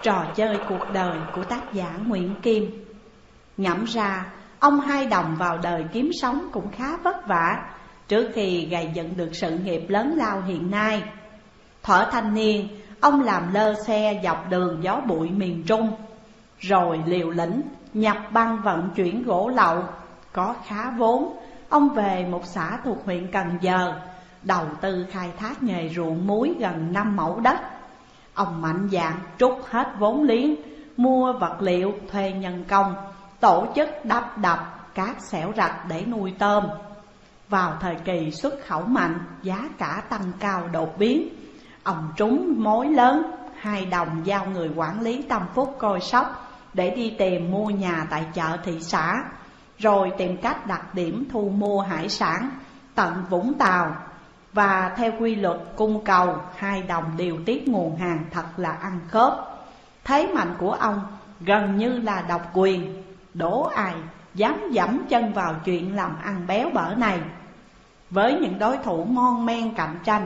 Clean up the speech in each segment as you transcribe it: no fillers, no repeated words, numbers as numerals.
Trò chơi cuộc đời của tác giả Nguyễn Kim. Ngẫm ra, ông Hai Đồng vào đời kiếm sống cũng khá vất vả trước khi gầy dựng được sự nghiệp lớn lao hiện nay. Thuở thanh niên, ông làm lơ xe dọc đường gió bụi miền Trung, rồi liều lĩnh nhập băng vận chuyển gỗ lậu. Có khá vốn, ông về một xã thuộc huyện Cần Giờ, đầu tư khai thác nghề ruộng muối gần 5 mẫu đất. Ông mạnh dạn trút hết vốn liếng, mua vật liệu, thuê nhân công, tổ chức đắp đập các xẻo rạch để nuôi tôm. Vào thời kỳ xuất khẩu mạnh, giá cả tăng cao đột biến. Ông trúng mối lớn, Hai Đồng giao người quản lý Tâm Phúc coi sóc để đi tìm mua nhà tại chợ thị xã, rồi tìm cách đặt điểm thu mua hải sản tận Vũng Tàu. Và theo quy luật cung cầu, Hai Đồng điều tiết nguồn hàng thật là ăn khớp. Thế mạnh của ông gần như là độc quyền, đố ai dám dẫm chân vào chuyện làm ăn béo bở này. Với những đối thủ mon men cạnh tranh,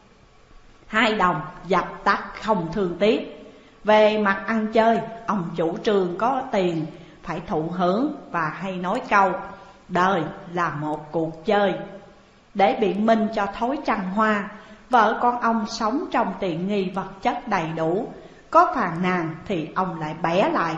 Hai Đồng dập tắt không thương tiếc. Về mặt ăn chơi, ông chủ trương có tiền phải thụ hưởng và hay nói câu đời là một cuộc chơi. Để biện minh cho thói trăng hoa, vợ con ông sống trong tiện nghi vật chất đầy đủ, có phàn nàn thì ông lại bẻ lại.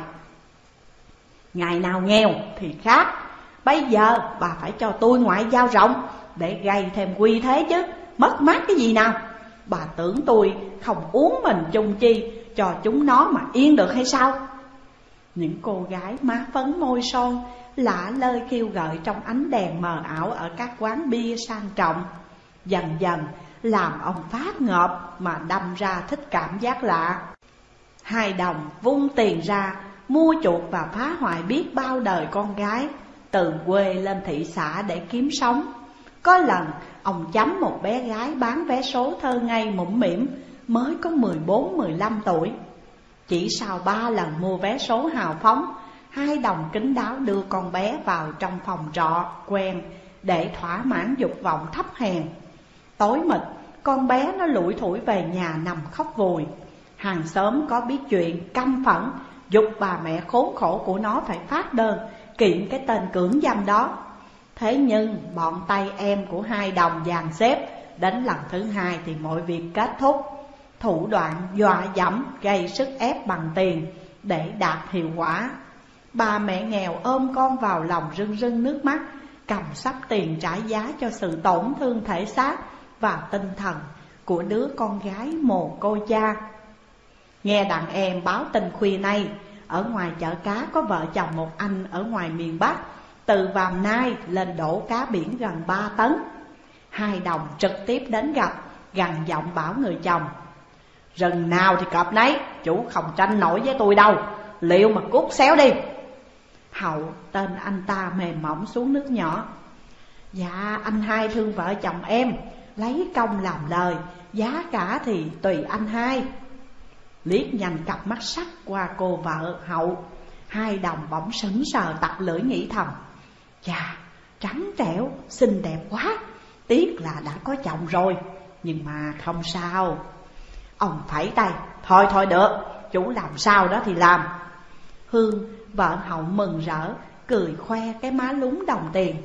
Ngày nào nghèo thì khác, bây giờ bà phải cho tôi ngoại giao rộng để gây thêm uy thế chứ, mất mát cái gì nào. Bà tưởng tôi không uống mình chung chi cho chúng nó mà yên được hay sao? Những cô gái má phấn môi son lả lơi kêu gợi trong ánh đèn mờ ảo ở các quán bia sang trọng, dần dần làm ông phát ngợp mà đâm ra thích cảm giác lạ. Hai Đồng vung tiền ra mua chuộc và phá hoại biết bao đời con gái từ quê lên thị xã để kiếm sống. Có lần ông chấm một bé gái bán vé số thơ ngây mũm mĩm, mới có 14-15 tuổi. Chỉ sau 3 lần mua vé số hào phóng, Hai Đồng kín đáo đưa con bé vào trong phòng trọ quen để thỏa mãn dục vọng thấp hèn. Tối mịt, con bé nó lủi thủi về nhà nằm khóc vùi. Hàng xóm có biết chuyện căm phẫn, giục bà mẹ khốn khổ của nó phải phát đơn kiện cái tên cưỡng dâm đó. Thế nhưng bọn tay em của Hai Đồng dàn xếp, đến lần thứ 2 thì mọi việc kết thúc. Thủ đoạn dọa dẫm gây sức ép bằng tiền để đạt hiệu quả. Bà mẹ nghèo ôm con vào lòng rưng rưng nước mắt, cầm sắp tiền trả giá cho sự tổn thương thể xác và tinh thần của đứa con gái mồ côi cha. Nghe đàn em báo tin khuya nay, ở ngoài chợ cá có vợ chồng một anh ở ngoài miền Bắc từ Vàm Nai lên đổ cá biển gần 3 tấn. Hai Đồng trực tiếp đến gặp, gằn giọng bảo người chồng: rừng nào thì cọp nấy, chủ không tranh nổi với tôi đâu, liệu mà cút xéo đi. Hậu, tên anh ta mềm mỏng xuống nước nhỏ: dạ anh Hai thương vợ chồng em, lấy công làm lời, giá cả thì tùy anh Hai. Liếc nhanh cặp mắt sắc qua cô vợ Hậu, Hai Đồng bỗng sững sờ tặc lưỡi nghĩ thầm: chà, trắng trẻo, xinh đẹp quá, tiếc là đã có chồng rồi, nhưng mà không sao. Ông phẩy tay: thôi được, chủ làm sao đó thì làm. Hương, vợ Hậu mừng rỡ, cười khoe cái má lúm đồng tiền: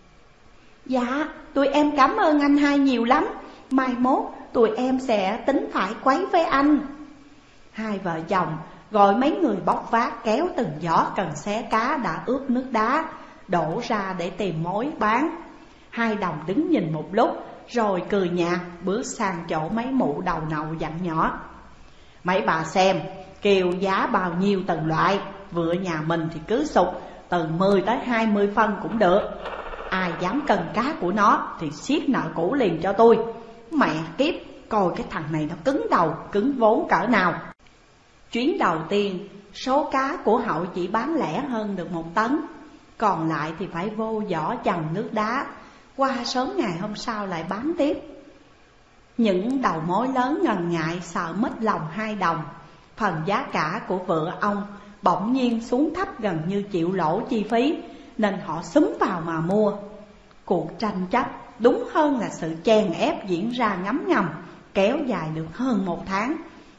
dạ, tụi em cảm ơn anh Hai nhiều lắm, mai mốt tụi em sẽ tính phải quấy với anh. Hai vợ chồng gọi mấy người bóc vác kéo từng giỏ cần xé cá đã ướp nước đá, đổ ra để tìm mối bán. Hai Đồng đứng nhìn một lúc rồi cười nhạt bước sang chỗ mấy mụ đầu nậu dặn nhỏ: mấy bà xem, kêu giá bao nhiêu từng loại, vựa nhà mình thì cứ sụt từ 10 tới 20 phân cũng được. Ai dám cân cá của nó thì siết nợ cũ liền cho tôi. Mẹ kiếp, coi cái thằng này nó cứng đầu, cứng vốn cỡ nào. Chuyến đầu tiên, số cá của Hậu chỉ bán lẻ hơn được 1 tấn, còn lại thì phải vô giỏ chần nước đá, qua sớm ngày hôm sau lại bán tiếp. Những đầu mối lớn ngần ngại sợ mất lòng Hai Đồng. Phần giá cả của vựa ông bỗng nhiên xuống thấp gần như chịu lỗ chi phí, nên họ xúm vào mà mua. Cuộc tranh chấp, đúng hơn là sự chèn ép diễn ra ngấm ngầm, kéo dài được hơn 1 tháng.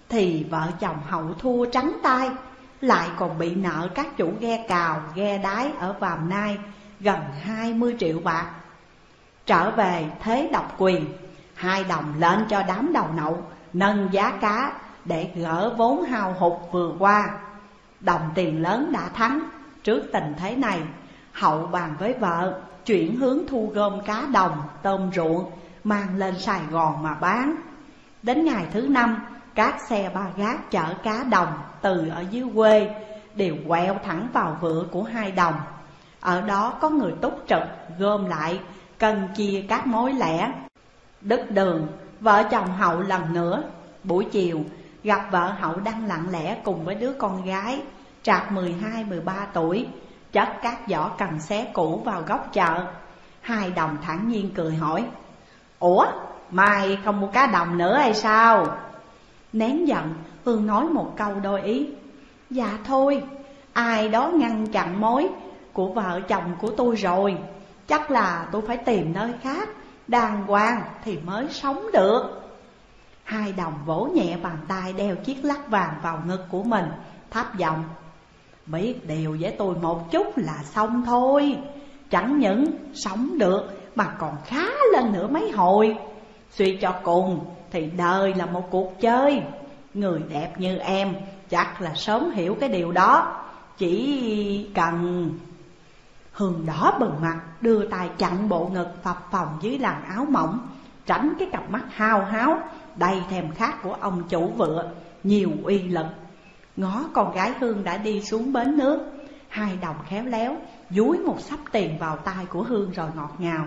thì vợ chồng Hậu thua trắng tay, lại còn bị nợ các chủ ghe cào, ghe đái ở Vàm Nai gần 20 triệu bạc. Trở về thế độc quyền, hai đồng lên cho đám đầu nậu nâng giá cá để gỡ vốn hao hụt vừa qua. Đồng tiền lớn đã thắng. Trước tình thế này, Hậu bàn với vợ chuyển hướng thu gom cá đồng, tôm ruộng mang lên Sài Gòn mà bán. Đến ngày thứ 5, các xe ba gác chở cá đồng từ ở dưới quê đều quẹo thẳng vào vựa của hai đồng. Ở đó có người túc trực gom lại, cân chia các mối lẻ. Đứt đường, vợ chồng Hậu lần nữa. Buổi chiều gặp vợ Hậu đang lặng lẽ cùng với đứa con gái trạc 12-13 tuổi chất các giỏ cần xé cũ vào góc chợ. Hai đồng thản nhiên cười hỏi: "Ủa, mày không mua cá đồng nữa hay sao?" Nén giận, Hương nói một câu đôi ý: "Dạ thôi, ai đó ngăn chặn mối của vợ chồng của tôi rồi. Chắc là tôi phải tìm nơi khác đàng hoàng thì mới sống được." Hai đồng vỗ nhẹ bàn tay đeo chiếc lắc vàng vào ngực của mình, thấp giọng: "Biết điều với tôi một chút là xong thôi. Chẳng những sống được mà còn khá lên nữa mấy hồi. Suy cho cùng thì đời là một cuộc chơi. Người đẹp như em chắc là sớm hiểu cái điều đó. Chỉ cần..." Hương đỏ bừng mặt, đưa tay chặn bộ ngực phập phồng dưới làn áo mỏng, tránh cái cặp mắt hao háo đầy thèm khát của ông chủ vựa nhiều uy lực. Ngó con gái Hương đã đi xuống bến nước, hai đồng khéo léo dúi một xấp tiền vào tay của Hương rồi ngọt ngào: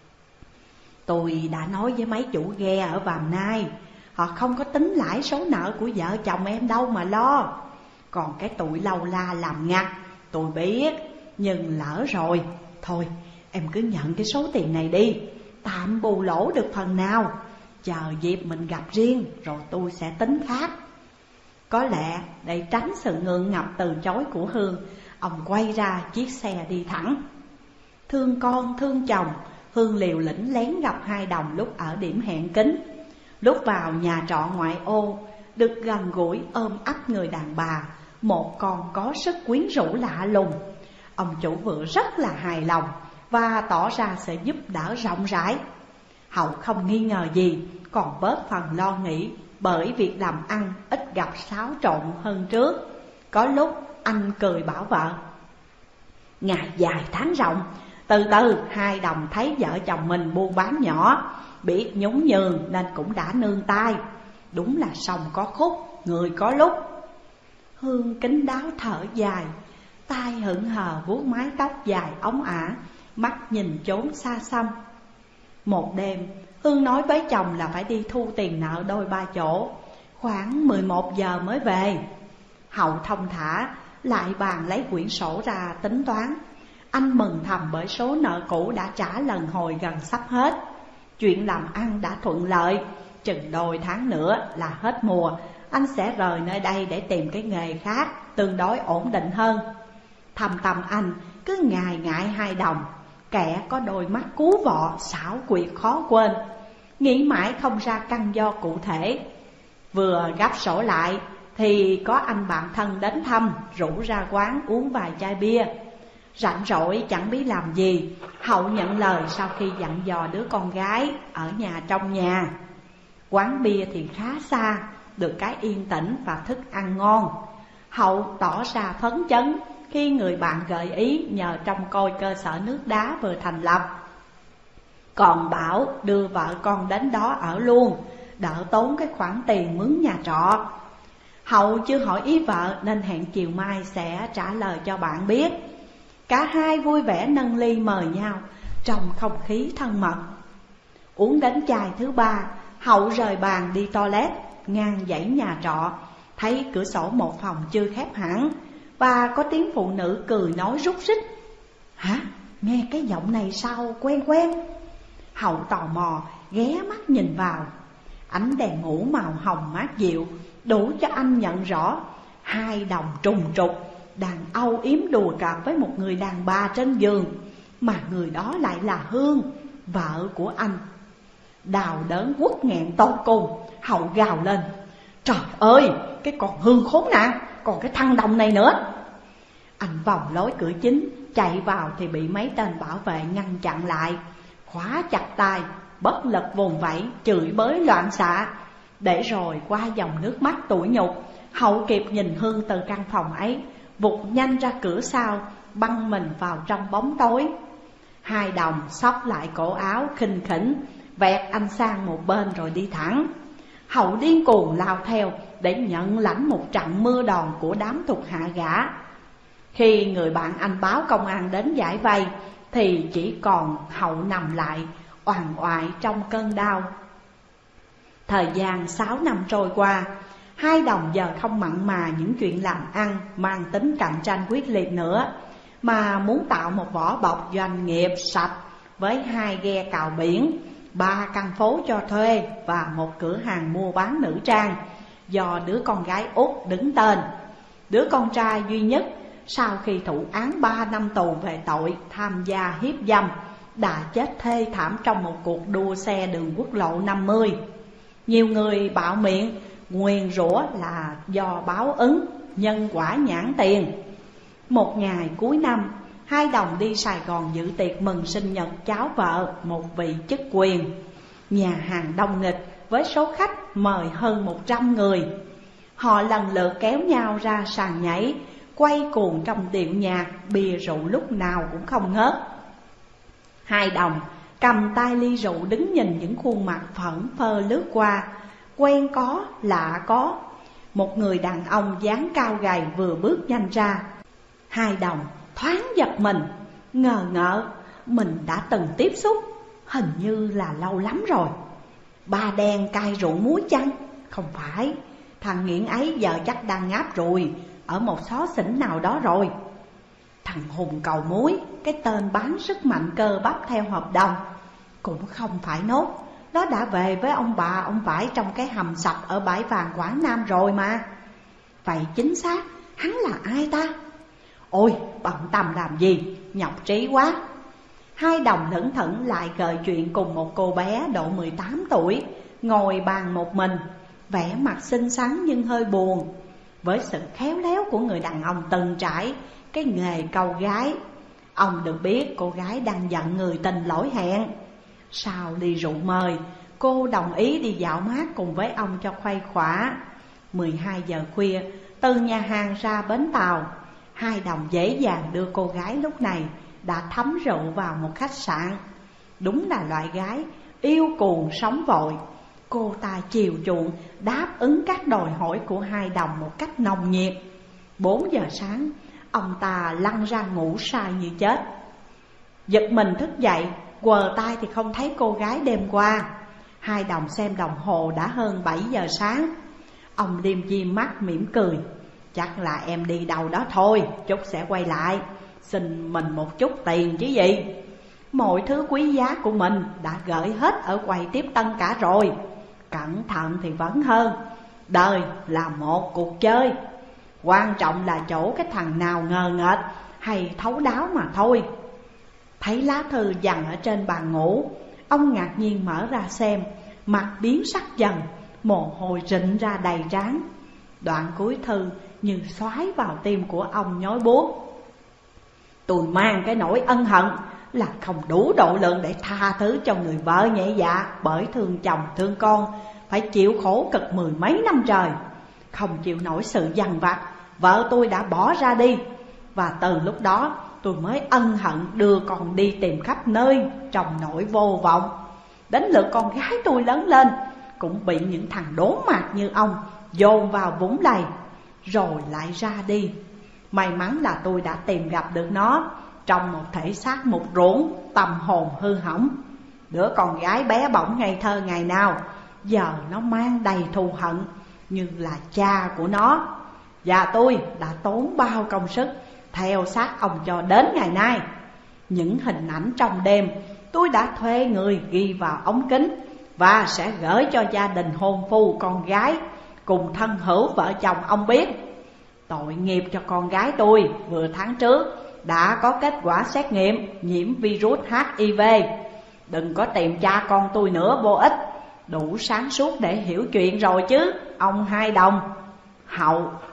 "Tôi đã nói với mấy chủ ghe ở Vàm Nai, họ không có tính lãi số nợ của vợ chồng em đâu mà lo. Còn cái tụi lâu la làm ngặt tôi biết, nhưng lỡ rồi. Thôi em cứ nhận cái số tiền này đi, tạm bù lỗ được phần nào. Chờ dịp mình gặp riêng rồi tôi sẽ tính khác." Có lẽ để tránh sự ngượng ngập từ chối của Hương, ông quay ra chiếc xe đi thẳng. Thương con thương chồng, Hương liều lĩnh lén gặp hai đồng lúc ở điểm hẹn kín. Lúc vào nhà trọ ngoại ô, được gần gũi ôm ấp người đàn bà, một con có sức quyến rũ lạ lùng. Ông chủ vựa rất là hài lòng và tỏ ra sẽ giúp đỡ rộng rãi. Hậu không nghi ngờ gì, còn bớt phần lo nghĩ bởi việc làm ăn ít gặp xáo trộn hơn trước. Có lúc anh cười bảo vợ: "Ngày dài tháng rộng, từ từ hai đồng thấy vợ chồng mình buôn bán nhỏ, biết nhún nhường nên cũng đã nương tay. Đúng là sông có khúc, người có lúc." Hương kín đáo thở dài, tay hững hờ vuốt mái tóc dài óng ả, mắt nhìn chốn xa xăm. Một đêm, Hương nói với chồng là phải đi thu tiền nợ đôi ba chỗ, khoảng 11 giờ mới về. Hậu thông thả lại bàn lấy quyển sổ ra tính toán. Anh mừng thầm bởi số nợ cũ đã trả lần hồi gần sắp hết. Chuyện làm ăn đã thuận lợi, chừng đôi tháng nữa là hết mùa, anh sẽ rời nơi đây để tìm cái nghề khác tương đối ổn định hơn. Thầm tâm anh cứ ngại ngại hai đồng, kẻ có đôi mắt cú vọ xảo quyệt khó quên. Nghĩ mãi không ra căn do cụ thể. Vừa gấp sổ lại thì có anh bạn thân đến thăm, rủ ra quán uống vài chai bia. Rảnh rỗi chẳng biết làm gì, Hậu nhận lời sau khi dặn dò đứa con gái ở nhà trong nhà. Quán bia thì khá xa, được cái yên tĩnh và thức ăn ngon. Hậu tỏ ra phấn chấn khi người bạn gợi ý nhờ trông coi cơ sở nước đá vừa thành lập. Còn bảo đưa vợ con đến đó ở luôn, đỡ tốn cái khoản tiền mướn nhà trọ. Hậu chưa hỏi ý vợ nên hẹn chiều mai sẽ trả lời cho bạn biết. Cả hai vui vẻ nâng ly mời nhau trong không khí thân mật. Uống đến chai thứ ba, Hậu rời bàn đi toilet ngang dãy nhà trọ, thấy cửa sổ một phòng chưa khép hẳn và có tiếng phụ nữ cười nói rúc rích. Hả? Nghe cái giọng này sao quen quen? Hậu tò mò ghé mắt nhìn vào. Ánh đèn ngủ màu hồng mát dịu đủ cho anh nhận rõ hai đồng trùng trục đang âu yếm đùa cợt với một người đàn bà trên giường, mà người đó lại là Hương, vợ của anh. Đau đớn quất nghẹn tột cùng, Hậu gào lên. Trời ơi, cái con hương khốn nạn, còn cái thằng Đồng này nữa. Anh vòng lối cửa chính, chạy vào thì bị mấy tên bảo vệ ngăn chặn lại, khóa chặt tay, bất lực vùng vẫy, chửi bới loạn xạ. Để rồi qua dòng nước mắt tủi nhục, Hậu kịp nhìn Hương từ căn phòng ấy, vụt nhanh ra cửa sau, băng mình vào trong bóng tối. Hai Đồng xốc lại cổ áo khinh khỉnh, vẹt anh sang một bên rồi đi thẳng. Hậu điên cuồng lao theo để nhận lãnh một trận mưa đòn của đám thuộc hạ gã. Khi người bạn anh báo công an đến giải vây thì chỉ còn Hậu nằm lại oằn oại trong cơn đau. Thời gian 6 năm trôi qua, Hai Đồng giờ không mặn mà những chuyện làm ăn mang tính cạnh tranh quyết liệt nữa, mà muốn tạo một vỏ bọc doanh nghiệp sạch với 2 ghe cào biển, 3 căn phố cho thuê và một cửa hàng mua bán nữ trang do đứa con gái út đứng tên. Đứa con trai duy nhất sau khi thụ án 3 năm tù về tội tham gia hiếp dâm đã chết thê thảm trong một cuộc đua xe đường quốc lộ 50. Nhiều người bạo miệng nguyền rủa là do báo ứng, nhân quả nhãn tiền. Một ngày cuối năm, Hai Đồng đi Sài Gòn dự tiệc mừng sinh nhật cháu vợ một vị chức quyền. Nhà hàng đông nghịch với số khách mời hơn 100 người. Họ lần lượt kéo nhau ra sàn nhảy, quay cuồng trong điệu nhạc, bia rượu lúc nào cũng không ngớt. Hai Đồng cầm tay ly rượu đứng nhìn những khuôn mặt phẫn phơ lướt qua, quen có, lạ có. Một người đàn ông dáng cao gầy vừa bước nhanh ra. Hai Đồng thoáng giật mình, ngờ ngợ mình đã từng tiếp xúc, hình như là lâu lắm rồi. Ba đen cai rượu muối chăng? Không phải, thằng nghiện ấy giờ chắc đang ngáp rồi ở một xó xỉnh nào đó rồi. Thằng Hùng cầu muối, cái tên bán sức mạnh cơ bắp theo hợp đồng, cũng không phải Nốt. Nó đã về với ông bà ông vải trong cái hầm sập ở bãi vàng Quảng Nam rồi mà. Vậy chính xác hắn là ai ta? Ôi bận tâm làm gì, nhọc trí quá. Hai Đồng lững thững lại gợi chuyện cùng một cô bé độ 18 tuổi, ngồi bàn một mình, vẻ mặt xinh xắn nhưng hơi buồn. Với sự khéo léo của người đàn ông từng trải cái nghề câu gái, ông được biết cô gái đang giận người tình lỗi hẹn. Sau ly rượu mời, cô đồng ý đi dạo mát cùng với ông cho khuây khỏa. 12 giờ khuya, từ nhà hàng ra bến tàu, Hai Đồng dễ dàng đưa cô gái lúc này đã thấm rượu vào một khách sạn. Đúng là loại gái yêu cuồng sống vội. Cô ta chiều chuộng đáp ứng các đòi hỏi của Hai Đồng một cách nồng nhiệt. 4 giờ sáng, ông ta lăn ra ngủ say như chết. Giật mình thức dậy, quờ tay thì không thấy cô gái đêm qua. Hai Đồng xem đồng hồ đã hơn 7 giờ sáng. Ông liêm diêm mắt mỉm cười. Chắc là em đi đâu đó thôi, chút sẽ quay lại, xin mình một chút tiền chứ gì. Mọi thứ quý giá của mình đã gửi hết ở quầy tiếp tân cả rồi. Cẩn thận thì vẫn hơn. Đời là một cuộc chơi, quan trọng là chỗ cái thằng nào ngờ nghệch hay thấu đáo mà thôi. Thấy lá thư dằn ở trên bàn ngủ, ông ngạc nhiên mở ra xem, mặt biến sắc dần, mồ hôi rịn ra đầy trán. Đoạn cuối thư như xoáy vào tim của ông nhói buốt. Tôi mang cái nỗi ân hận là không đủ độ lượng để tha thứ cho người vợ nhẹ dạ bởi thương chồng thương con, phải chịu khổ cực 10 mấy năm trời. Không chịu nổi sự dằn vặt, vợ tôi đã bỏ ra đi. Và từ lúc đó tôi mới ân hận đưa con đi tìm khắp nơi trong nỗi vô vọng. Đến lượt con gái tôi lớn lên cũng bị những thằng đốn mạt như ông dồn vào vũng lầy rồi lại ra đi. May mắn là tôi đã tìm gặp được nó trong một thể xác mục ruỗng, tâm hồn hư hỏng. Đứa con gái bé bỏng ngây thơ ngày nào giờ nó mang đầy thù hận như là cha của nó. Và tôi đã tốn bao công sức theo sát ông cho đến ngày nay. Những hình ảnh trong đêm tôi đã thuê người ghi vào ống kính và sẽ gửi cho gia đình hôn phu con gái cùng thân hữu vợ chồng ông biết. Tội nghiệp cho con gái tôi vừa tháng trước đã có kết quả xét nghiệm nhiễm virus HIV. Đừng có tìm cha con tôi nữa, vô ích. đủ sáng suốt để hiểu chuyện rồi chứ, ông Hai Đồng. Hậu